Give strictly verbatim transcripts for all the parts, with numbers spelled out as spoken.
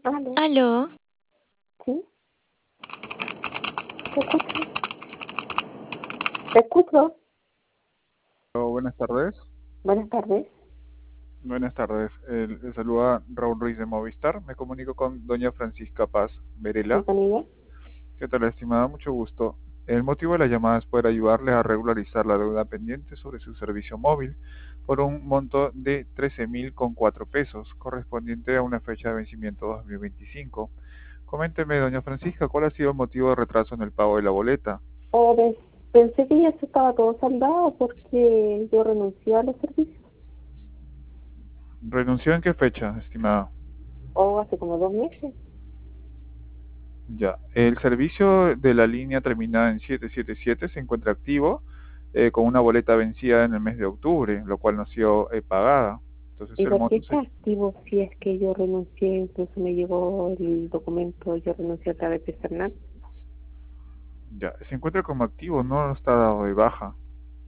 Aló, Aló, ¿sí? ¿Te escucho? ¿Te escucho? Hola, buenas tardes. Buenas tardes. Buenas tardes. Eh, le saluda Raúl Ruiz de Movistar. Me comunico con doña Francisca Paz ¿Sí, Verela. con ella? ¿Qué tal, estimada? Mucho gusto. El motivo de la llamada es poder ayudarle a regularizar la deuda pendiente sobre su servicio móvil por un monto de trece mil con cuatro pesos, correspondiente a una fecha de vencimiento dos mil veinticinco. Coménteme, doña Francisca, ¿cuál ha sido el motivo de retraso en el pago de la boleta? Oh, pens- pensé que ya se estaba todo saldado porque yo renuncié a los servicios. ¿Renunció en qué fecha, estimada? Oh, hace como dos meses. Ya, el servicio de la línea terminada en siete siete siete se encuentra activo eh, con una boleta vencida en el mes de octubre, lo cual no ha sido eh, pagada. Entonces ¿Y el por qué monto está se, activo si es que yo renuncié? Incluso me llegó el documento, yo renuncié a través de Fernández. ya, se encuentra como activo, no está dado de baja,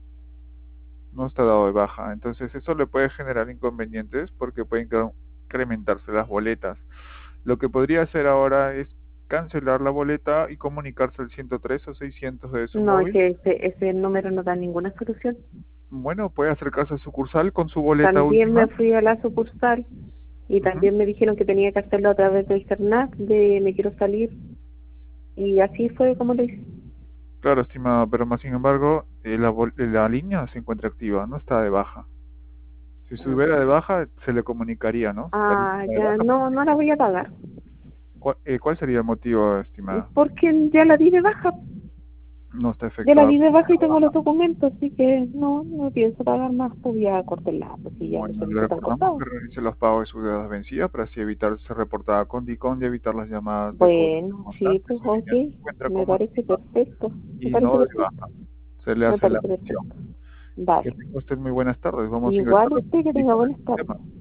no está dado de baja. Entonces eso le puede generar inconvenientes porque pueden incre- incrementarse las boletas. Lo que podría hacer ahora es cancelar la boleta y comunicarse al ciento tres o seiscientos de su No, es móvil. que ese, ese número no da ninguna solución. Bueno, puede acercarse a sucursal con su boleta También me última. fui a la sucursal y Ujú. también me dijeron que tenía que hacerlo a través del Fernández, de me quiero salir. Y así fue como lo hice. Claro, estimado, pero más sin embargo, eh, la, bol- eh, la línea se encuentra activa, no está de baja. Si estuviera de baja, se le comunicaría, ¿no? La línea Ah, está de ya baja. no, no la voy a pagar. ¿Cuál, eh, cuál sería el motivo, estimada? Porque ya la di de baja. No está Ya la efectuada. di de baja y tengo los documentos, así que no, no pienso pagar más. Pues voy a cortar la, pues si ya los Bueno, le servicios están recordamos cortados. que realice los pagos de sus deudas vencidas para así evitar ser reportada con DICOM y evitar las llamadas de cobro Bueno, sí, constantes. pues Su ok. línea se encuentra Me como parece activa perfecto. Me y parece no de perfecto. baja. Se le Me hace la parece mención. perfecto. Que Vale. tenga usted muy buenas tardes. Vamos a ingresar Igual usted que tenga en el buenas tardes. sistema.